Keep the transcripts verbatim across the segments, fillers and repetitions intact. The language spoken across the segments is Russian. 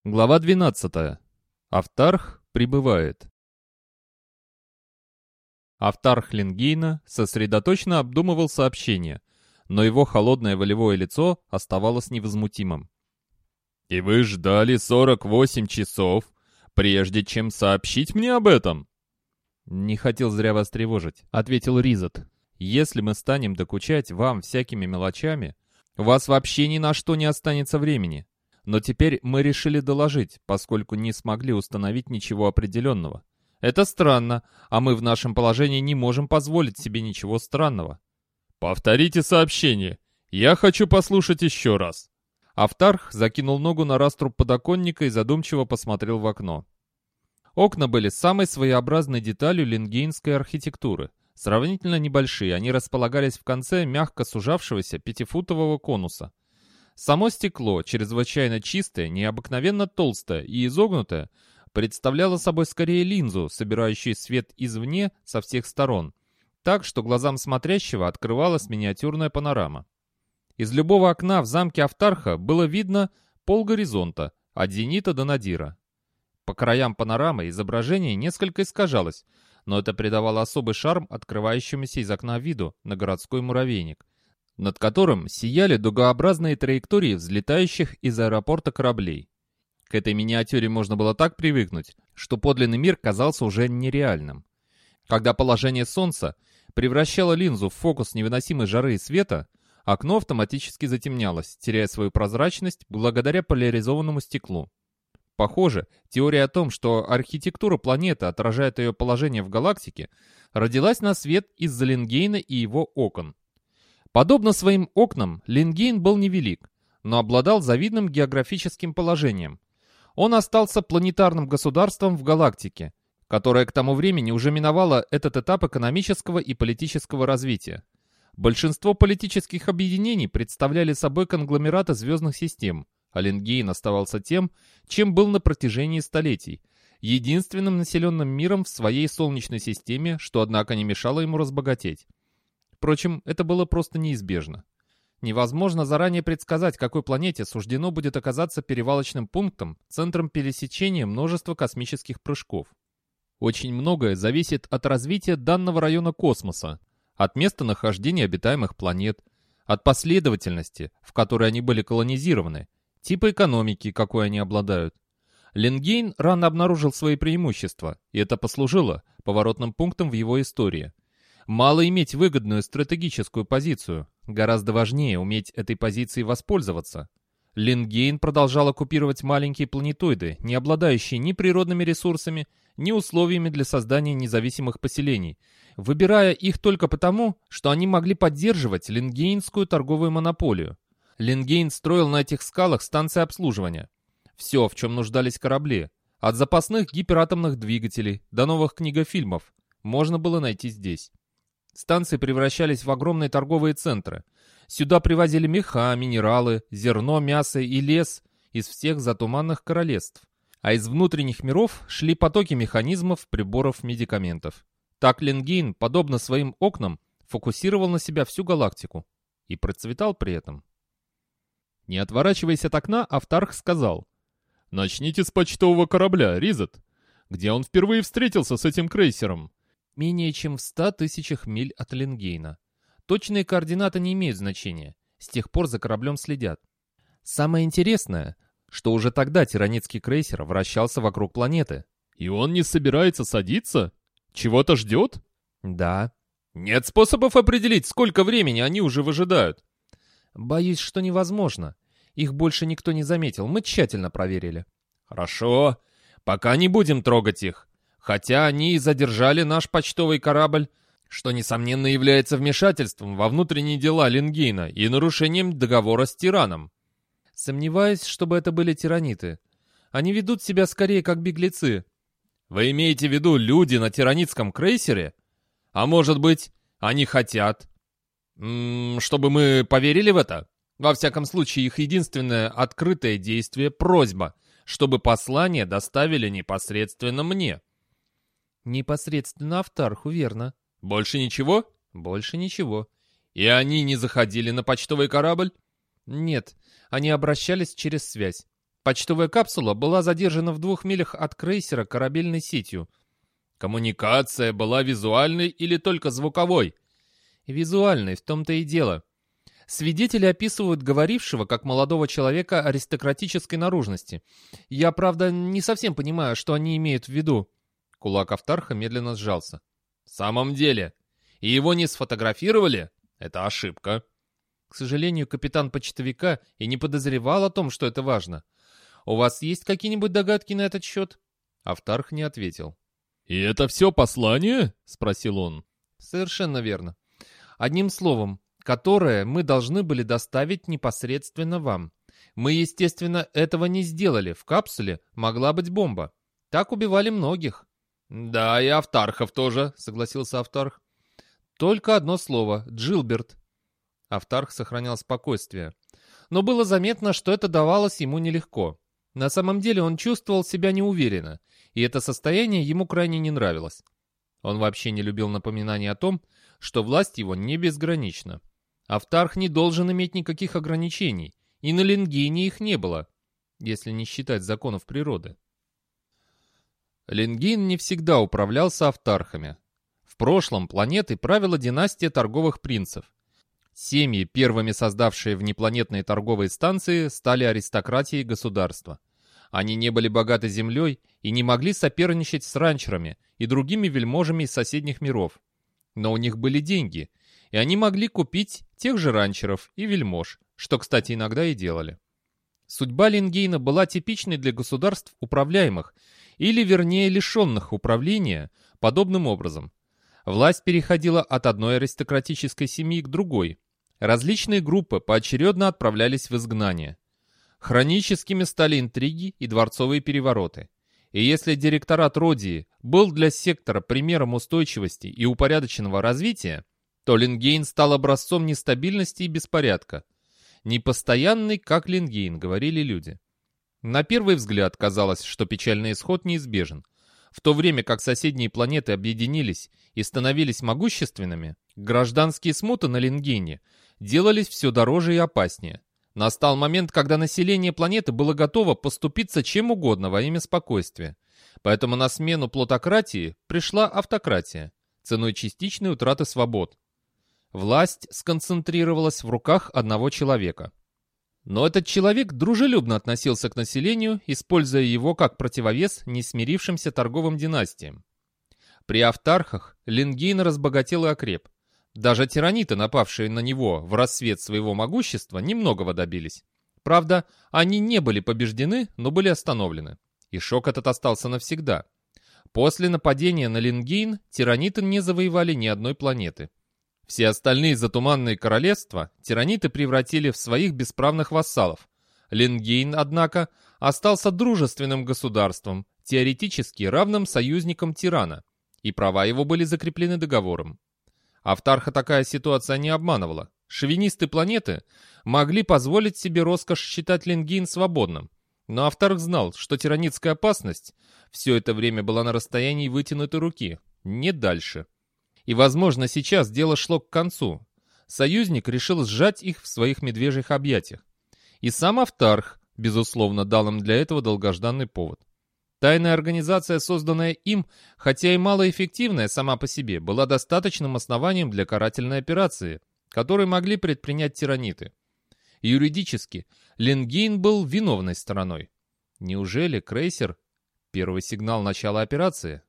Глава двенадцатая. Автарх прибывает. Автарх Ленгейна сосредоточенно обдумывал сообщение, но его холодное волевое лицо оставалось невозмутимым. «И вы ждали сорок восемь часов, прежде чем сообщить мне об этом?» «Не хотел зря вас тревожить», — ответил Ризот. «Если мы станем докучать вам всякими мелочами, у вас вообще ни на что не останется времени. Но теперь мы решили доложить, поскольку не смогли установить ничего определенного. Это странно, а мы в нашем положении не можем позволить себе ничего странного». «Повторите сообщение. Я хочу послушать еще раз». Автарх закинул ногу на раструб подоконника и задумчиво посмотрел в окно. Окна были самой своеобразной деталью ленгейнской архитектуры. Сравнительно небольшие, они располагались в конце мягко сужавшегося пятифутового конуса. Само стекло, чрезвычайно чистое, необыкновенно толстое и изогнутое, представляло собой скорее линзу, собирающую свет извне со всех сторон, так что глазам смотрящего открывалась миниатюрная панорама. Из любого окна в замке Автарха было видно полгоризонта, от зенита до надира. По краям панорамы изображение несколько искажалось, но это придавало особый шарм открывающемуся из окна виду на городской муравейник, над которым сияли дугообразные траектории взлетающих из аэропорта кораблей. К этой миниатюре можно было так привыкнуть, что подлинный мир казался уже нереальным. Когда положение солнца превращало линзу в фокус невыносимой жары и света, окно автоматически затемнялось, теряя свою прозрачность благодаря поляризованному стеклу. Похоже, теория о том, что архитектура планеты отражает ее положение в галактике, родилась на свет из-за Ленгейна и его окон. Подобно своим окнам, Ленгейн был невелик, но обладал завидным географическим положением. Он остался планетарным государством в галактике, которое к тому времени уже миновало этот этап экономического и политического развития. Большинство политических объединений представляли собой конгломераты звездных систем, а Ленгейн оставался тем, чем был на протяжении столетий, единственным населенным миром в своей Солнечной системе, что, однако, не мешало ему разбогатеть. Впрочем, это было просто неизбежно. Невозможно заранее предсказать, какой планете суждено будет оказаться перевалочным пунктом, центром пересечения множества космических прыжков. Очень многое зависит от развития данного района космоса, от местонахождения обитаемых планет, от последовательности, в которой они были колонизированы, типа экономики, какой они обладают. Ленгейн рано обнаружил свои преимущества, и это послужило поворотным пунктом в его истории. Мало иметь выгодную стратегическую позицию, гораздо важнее уметь этой позицией воспользоваться. Ленгейн продолжал оккупировать маленькие планетоиды, не обладающие ни природными ресурсами, ни условиями для создания независимых поселений, выбирая их только потому, что они могли поддерживать ленгейнскую торговую монополию. Ленгейн строил на этих скалах станции обслуживания. Все, в чем нуждались корабли, от запасных гиператомных двигателей до новых книгофильмов, можно было найти здесь. Станции превращались в огромные торговые центры. Сюда привозили меха, минералы, зерно, мясо и лес из всех затуманных королевств. А из внутренних миров шли потоки механизмов, приборов, медикаментов. Так Ленгейн, подобно своим окнам, фокусировал на себя всю галактику. И процветал при этом. Не отворачиваясь от окна, Автарх сказал: «Начните с почтового корабля, Ризот. Где он впервые встретился с этим крейсером?» «Менее чем в ста тысячах миль от Ленгейна. Точные координаты не имеют значения. С тех пор за кораблем следят. Самое интересное, что уже тогда тиранитский крейсер вращался вокруг планеты». «И он не собирается садиться? Чего-то ждет?» «Да». «Нет способов определить, сколько времени они уже выжидают?» «Боюсь, что невозможно. Их больше никто не заметил. Мы тщательно проверили». «Хорошо. Пока не будем трогать их. Хотя они и задержали наш почтовый корабль, что, несомненно, является вмешательством во внутренние дела Ленгейна и нарушением договора с тираном». «Сомневаюсь, чтобы это были тираниты. Они ведут себя скорее как беглецы». «Вы имеете в виду люди на тиранитском крейсере? А может быть, они хотят, м-м, чтобы мы поверили в это? Во всяком случае, их единственное открытое действие — просьба, чтобы послание доставили непосредственно мне». «Непосредственно Автарху, верно». «Больше ничего?» «Больше ничего». «И они не заходили на почтовый корабль?» «Нет, они обращались через связь. Почтовая капсула была задержана в двух милях от крейсера корабельной сетью. Коммуникация была визуальной или только звуковой? Визуальной, в том-то и дело. Свидетели описывают говорившего как молодого человека аристократической наружности. Я, правда, не совсем понимаю, что они имеют в виду. Кулак Автарха медленно сжался. В самом деле? И его не сфотографировали? Это ошибка. К сожалению, капитан почтовика и не подозревал о том, что это важно. У вас есть какие-нибудь догадки на этот счет? Автарх не ответил. «И это все послание?» — спросил он. Совершенно верно. Одним словом, которое мы должны были доставить непосредственно вам. Мы, естественно, этого не сделали. В капсуле могла быть бомба. Так убивали многих. «Да, и Автархов тоже», — согласился Автарх. Только одно слово — Джилберт. Автарх сохранял спокойствие. Но было заметно, что это давалось ему нелегко. На самом деле он чувствовал себя неуверенно, и это состояние ему крайне не нравилось. Он вообще не любил напоминаний о том, что власть его не безгранична. Автарх не должен иметь никаких ограничений, и на Ленгине их не было, если не считать законов природы. Ленгин не всегда управлялся автархами. В прошлом планетой правила династия торговых принцев. Семьи, первыми создавшие внепланетные торговые станции, стали аристократией государства. Они не были богаты землей и не могли соперничать с ранчерами и другими вельможами из соседних миров. Но у них были деньги, и они могли купить тех же ранчеров и вельмож, что, кстати, иногда и делали. Судьба Ленгейна была типичной для государств управляемых, или, вернее, лишенных управления, подобным образом. Власть переходила от одной аристократической семьи к другой. Различные группы поочередно отправлялись в изгнание. Хроническими стали интриги и дворцовые перевороты. И если директорат Родии был для сектора примером устойчивости и упорядоченного развития, то Ленгейн стал образцом нестабильности и беспорядка. «Непостоянный, как Ленгейн», — говорили люди. На первый взгляд казалось, что печальный исход неизбежен. В то время как соседние планеты объединились и становились могущественными, гражданские смуты на Ленгейне делались все дороже и опаснее. Настал момент, когда население планеты было готово поступиться чем угодно во имя спокойствия. Поэтому на смену плутократии пришла автократия, ценой частичной утраты свобод. Власть сконцентрировалась в руках одного человека. Но этот человек дружелюбно относился к населению, используя его как противовес несмирившимся торговым династиям. При автархах Ленгейн разбогател и окреп. Даже тираниты, напавшие на него в рассвет своего могущества, немногого добились. Правда, они не были побеждены, но были остановлены. И шок этот остался навсегда. После нападения на Ленгейн тираниты не завоевали ни одной планеты. Все остальные затуманные королевства тираниты превратили в своих бесправных вассалов. Ленгейн, однако, остался дружественным государством, теоретически равным союзникам тирана, и права его были закреплены договором. Автарха такая ситуация не обманывала. Шовинисты планеты могли позволить себе роскошь считать Ленгейн свободным, но Автарх знал, что тиранитская опасность все это время была на расстоянии вытянутой руки, не дальше. И, возможно, сейчас дело шло к концу. Союзник решил сжать их в своих медвежьих объятиях. И сам Автарх, безусловно, дал им для этого долгожданный повод. Тайная организация, созданная им, хотя и малоэффективная сама по себе, была достаточным основанием для карательной операции, которую могли предпринять тираниты. Юридически Ленгейн был виновной стороной. Неужели крейсер — первый сигнал начала операции?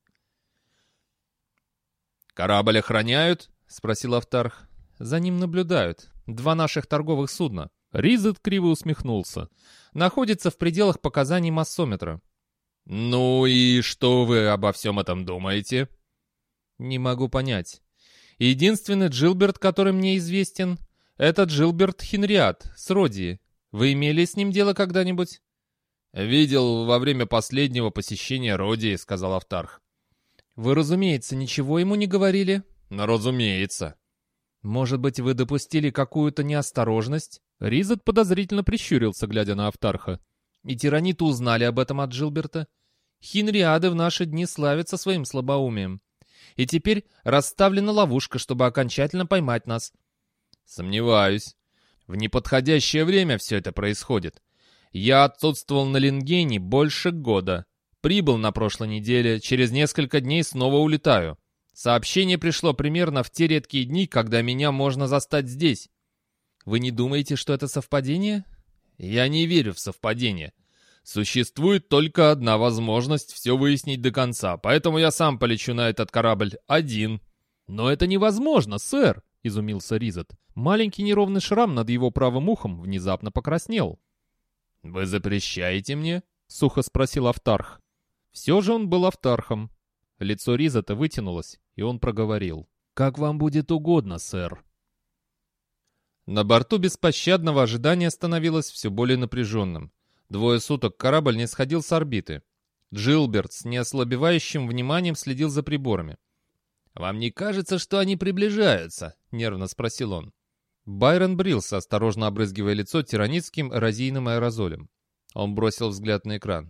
«Корабль охраняют?» — спросил Автарх. «За ним наблюдают. Два наших торговых судна». Ризет криво усмехнулся. «Находится в пределах показаний массометра». «Ну и что вы обо всем этом думаете?» «Не могу понять. Единственный Джилберт, который мне известен, это Джилберт Хенриат с Родии. Вы имели с ним дело когда-нибудь?» «Видел во время последнего посещения Родии», — сказал Автарх. «Вы, разумеется, ничего ему не говорили?» «Ну, разумеется». «Может быть, вы допустили какую-то неосторожность?» Ризет подозрительно прищурился, глядя на Автарха. «И тираниты узнали об этом от Джилберта. Хенриады в наши дни славятся своим слабоумием. И теперь расставлена ловушка, чтобы окончательно поймать нас». «Сомневаюсь. В неподходящее время все это происходит. Я отсутствовал на Лингене больше года. Прибыл на прошлой неделе, через несколько дней снова улетаю. Сообщение пришло примерно в те редкие дни, когда меня можно застать здесь. Вы не думаете, что это совпадение? Я не верю в совпадение. Существует только одна возможность все выяснить до конца, поэтому я сам полечу на этот корабль один. Но это невозможно, сэр, изумился Ризет. Маленький неровный шрам над его правым ухом внезапно покраснел. «Вы запрещаете мне?» — сухо спросил Автарх. Все же он был Автархом. Лицо Ризета вытянулось, и он проговорил. «Как вам будет угодно, сэр». На борту беспощадного ожидания становилось все более напряженным. Двое суток корабль не сходил с орбиты. Джилберт с неослабевающим вниманием следил за приборами. «Вам не кажется, что они приближаются?» — нервно спросил он. Байрон брился, осторожно обрызгивая лицо тиранитским эрозийным аэрозолем. Он бросил взгляд на экран.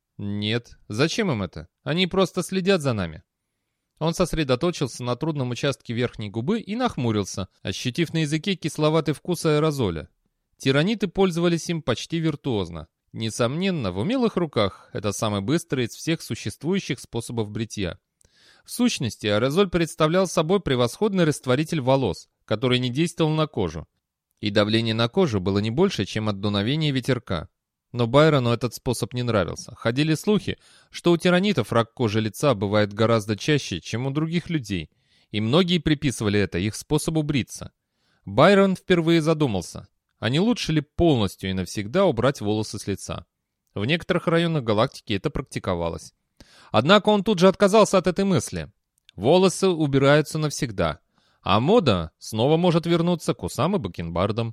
«Нет. Зачем им это? Они просто следят за нами». Он сосредоточился на трудном участке верхней губы и нахмурился, ощутив на языке кисловатый вкус аэрозоля. Тираниты пользовались им почти виртуозно. Несомненно, в умелых руках это самый быстрый из всех существующих способов бритья. В сущности, аэрозоль представлял собой превосходный растворитель волос, который не действовал на кожу. И давление на кожу было не больше, чем от дуновения ветерка. Но Байрону этот способ не нравился. Ходили слухи, что у тиранитов рак кожи лица бывает гораздо чаще, чем у других людей, и многие приписывали это их способу бриться. Байрон впервые задумался, а не лучше ли полностью и навсегда убрать волосы с лица. В некоторых районах галактики это практиковалось. Однако он тут же отказался от этой мысли. Волосы убираются навсегда, а мода снова может вернуться к усам и бакенбардам.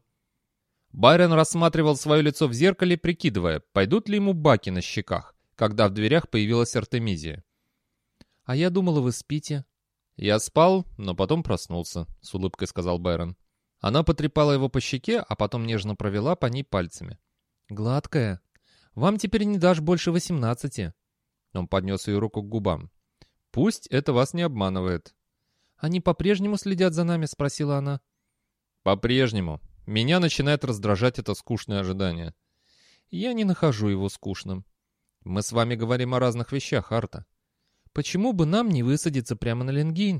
Байрон рассматривал свое лицо в зеркале, прикидывая, пойдут ли ему баки на щеках, когда в дверях появилась Артемизия. «А я думала, вы спите». «Я спал, но потом проснулся», — с улыбкой сказал Байрон. Она потрепала его по щеке, а потом нежно провела по ней пальцами. «Гладкая. Вам теперь не дашь больше восемнадцати». Он поднес ее руку к губам. «Пусть это вас не обманывает». «Они по-прежнему следят за нами?» — спросила она. «По-прежнему. Меня начинает раздражать это скучное ожидание». «Я не нахожу его скучным». «Мы с вами говорим о разных вещах, Арта». «Почему бы нам не высадиться прямо на Лингейн?»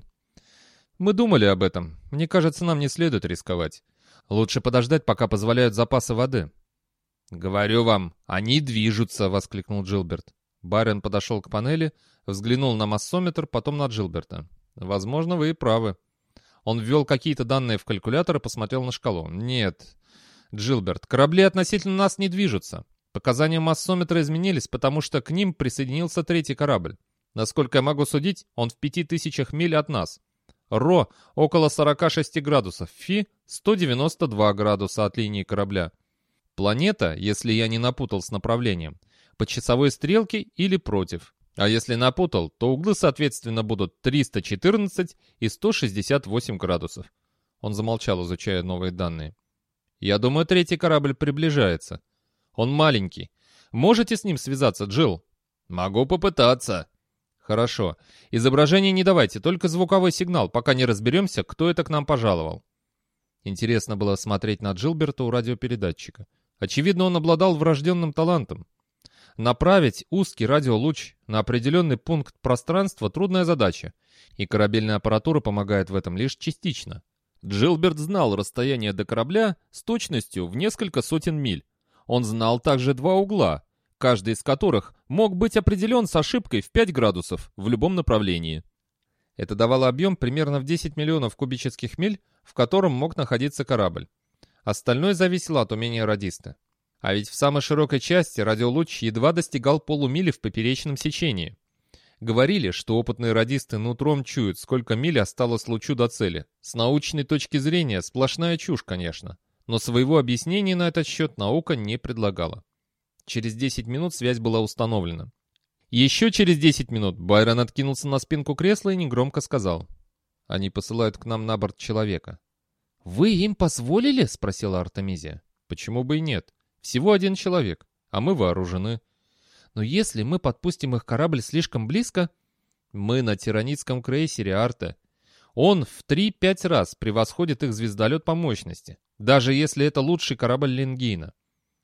«Мы думали об этом. Мне кажется, нам не следует рисковать. Лучше подождать, пока позволяют запасы воды». «Говорю вам, они движутся!» — воскликнул Джилберт. Байрон подошел к панели, взглянул на массометр, потом на Джилберта. «Возможно, вы и правы». Он ввел какие-то данные в калькулятор и посмотрел на шкалу. «Нет, Джилберт, корабли относительно нас не движутся. Показания массометра изменились, потому что к ним присоединился третий корабль. Насколько я могу судить, он в пяти тысячах миль от нас. Ро около сорока шести градусов, Фи сто девяносто два градуса от линии корабля. Планета, если я не напутал с направлением, по часовой стрелке или против. А если напутал, то углы, соответственно, будут триста четырнадцать и сто шестьдесят восемь градусов». Он замолчал, изучая новые данные. «Я думаю, третий корабль приближается. Он маленький. Можете с ним связаться, Джилл?» «Могу попытаться». «Хорошо. Изображение не давайте, только звуковой сигнал, пока не разберемся, кто это к нам пожаловал». Интересно было смотреть на Джилберта у радиопередатчика. Очевидно, он обладал врожденным талантом. Направить узкий радиолуч на определенный пункт пространства — трудная задача, и корабельная аппаратура помогает в этом лишь частично. Джилберт знал расстояние до корабля с точностью в несколько сотен миль. Он знал также два угла, каждый из которых мог быть определен с ошибкой в пять градусов в любом направлении. Это давало объем примерно в десять миллионов кубических миль, в котором мог находиться корабль. Остальное зависело от умения радиста. А ведь в самой широкой части радиолуч едва достигал полумили в поперечном сечении. Говорили, что опытные радисты нутром чуют, сколько миль осталось лучу до цели. С научной точки зрения сплошная чушь, конечно. Но своего объяснения на этот счет наука не предлагала. Через десять минут связь была установлена. Еще через десять минут Байрон откинулся на спинку кресла и негромко сказал: «Они посылают к нам на борт человека». «Вы им позволили?» — спросила Артемизия. «Почему бы и нет? Всего один человек, а мы вооружены». «Но если мы подпустим их корабль слишком близко...» «Мы на тиранитском крейсере, Арта. Он в три-пять раз превосходит их звездолет по мощности, даже если это лучший корабль Лингейна.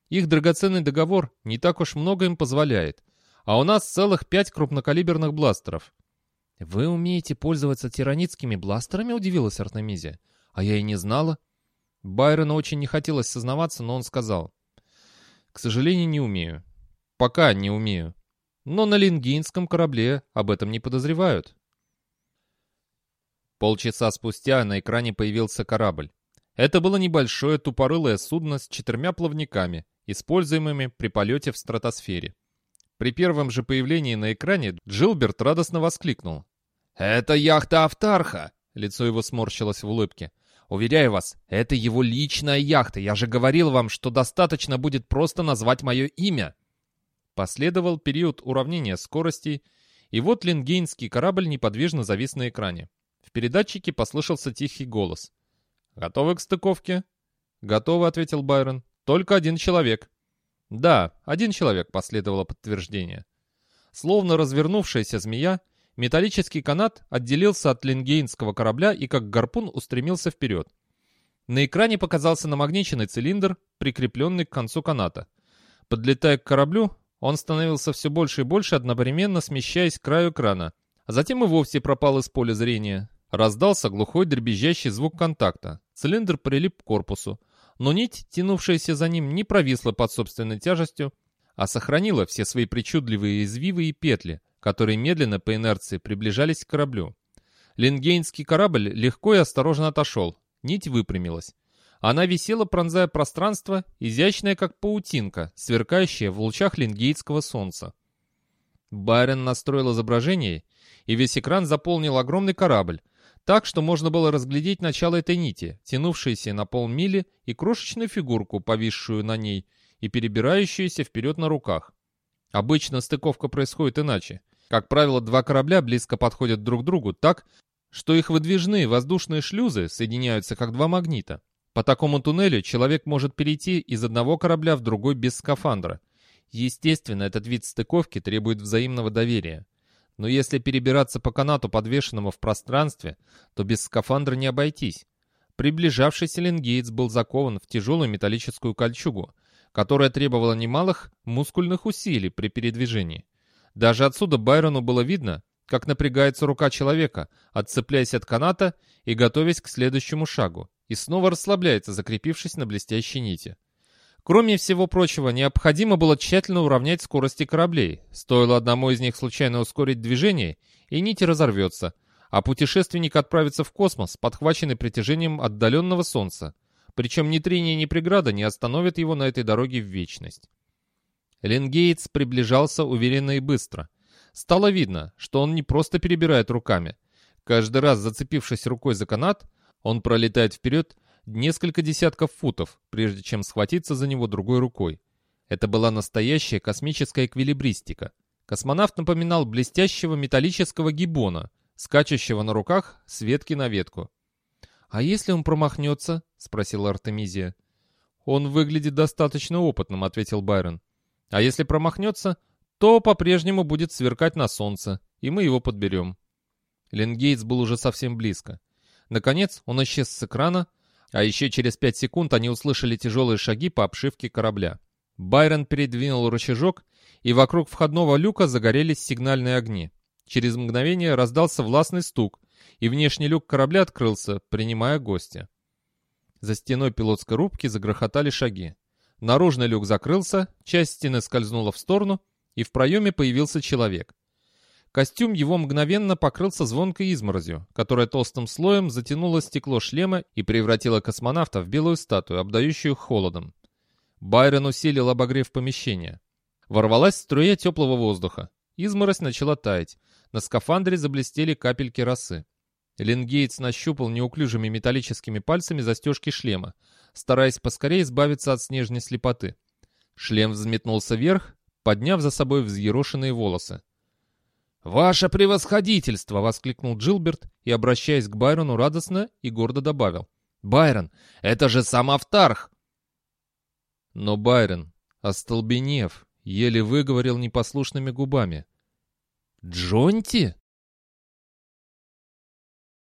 Их драгоценный договор не так уж много им позволяет, а у нас целых пять крупнокалиберных бластеров». «Вы умеете пользоваться тиранитскими бластерами?» — удивилась Артемизия. «А я и не знала». Байрону очень не хотелось сознаваться, но он сказал: «К сожалению, не умею. Пока не умею. Но на лингийнском корабле об этом не подозревают». Полчаса спустя на экране появился корабль. Это было небольшое тупорылое судно с четырьмя плавниками, используемыми при полете в стратосфере. При первом же появлении на экране Джилберт радостно воскликнул: «Это яхта Автарха!» Лицо его сморщилось в улыбке. «Уверяю вас, это его личная яхта. Я же говорил вам, что достаточно будет просто назвать мое имя». Последовал период уравнения скоростей, и вот лингейнский корабль неподвижно завис на экране. В передатчике послышался тихий голос. «Готовы к стыковке?» «Готовы», — ответил Байрон. «Только один человек». «Да, один человек», — последовало подтверждение. Словно развернувшаяся змея, металлический канат отделился от лингейнского корабля и как гарпун устремился вперед. На экране показался намагниченный цилиндр, прикрепленный к концу каната. Подлетая к кораблю, он становился все больше и больше, одновременно смещаясь к краю экрана, а затем и вовсе пропал из поля зрения. Раздался глухой дребезжащий звук контакта. Цилиндр прилип к корпусу, но нить, тянувшаяся за ним, не провисла под собственной тяжестью, а сохранила все свои причудливые извивы и петли, которые медленно по инерции приближались к кораблю. Лингейнский корабль легко и осторожно отошел, нить выпрямилась. Она висела, пронзая пространство, изящная как паутинка, сверкающая в лучах лингейнского солнца. Байрон настроил изображение, и весь экран заполнил огромный корабль, так что можно было разглядеть начало этой нити, тянувшейся на полмили, и крошечную фигурку, повисшую на ней, и перебирающуюся вперед на руках. Обычно стыковка происходит иначе. Как правило, два корабля близко подходят друг к другу так, что их выдвижные воздушные шлюзы соединяются как два магнита. По такому туннелю человек может перейти из одного корабля в другой без скафандра. Естественно, этот вид стыковки требует взаимного доверия. Но если перебираться по канату, подвешенному в пространстве, то без скафандра не обойтись. Приближавшийся лингеец был закован в тяжелую металлическую кольчугу, которая требовала немалых мускульных усилий при передвижении. Даже отсюда Байрону было видно, как напрягается рука человека, отцепляясь от каната и готовясь к следующему шагу, и снова расслабляется, закрепившись на блестящей нити. Кроме всего прочего, необходимо было тщательно уравнять скорости кораблей. Стоило одному из них случайно ускорить движение, и нить разорвется, а путешественник отправится в космос, подхваченный притяжением отдаленного Солнца. Причем ни трение, ни преграда не остановят его на этой дороге в вечность. Лингеец приближался уверенно и быстро. Стало видно, что он не просто перебирает руками. Каждый раз, зацепившись рукой за канат, он пролетает вперед несколько десятков футов, прежде чем схватиться за него другой рукой. Это была настоящая космическая эквилибристика. Космонавт напоминал блестящего металлического гиббона, скачущего на руках с ветки на ветку. «А если он промахнется?» — спросила Артемизия. «Он выглядит достаточно опытным», — ответил Байрон. «А если промахнется, то по-прежнему будет сверкать на солнце, и мы его подберем». Лингейтс был уже совсем близко. Наконец он исчез с экрана, а еще через пять секунд они услышали тяжелые шаги по обшивке корабля. Байрон передвинул рычажок, и вокруг входного люка загорелись сигнальные огни. Через мгновение раздался властный стук, и внешний люк корабля открылся, принимая гостя. За стеной пилотской рубки загрохотали шаги. Наружный люк закрылся, часть стены скользнула в сторону, и в проеме появился человек. Костюм его мгновенно покрылся звонкой изморозью, которая толстым слоем затянула стекло шлема и превратила космонавта в белую статую, обдающую холодом. Байрон усилил обогрев помещения. Ворвалась струя теплого воздуха. Изморозь начала таять. На скафандре заблестели капельки росы. Лингейтс нащупал неуклюжими металлическими пальцами застежки шлема, стараясь поскорее избавиться от снежной слепоты. Шлем взметнулся вверх, подняв за собой взъерошенные волосы. «Ваше превосходительство!» — воскликнул Джилберт и, обращаясь к Байрону, радостно и гордо добавил. «Байрон, это же сам Автарх!» Но Байрон, остолбенев, еле выговорил непослушными губами. «Джонти?»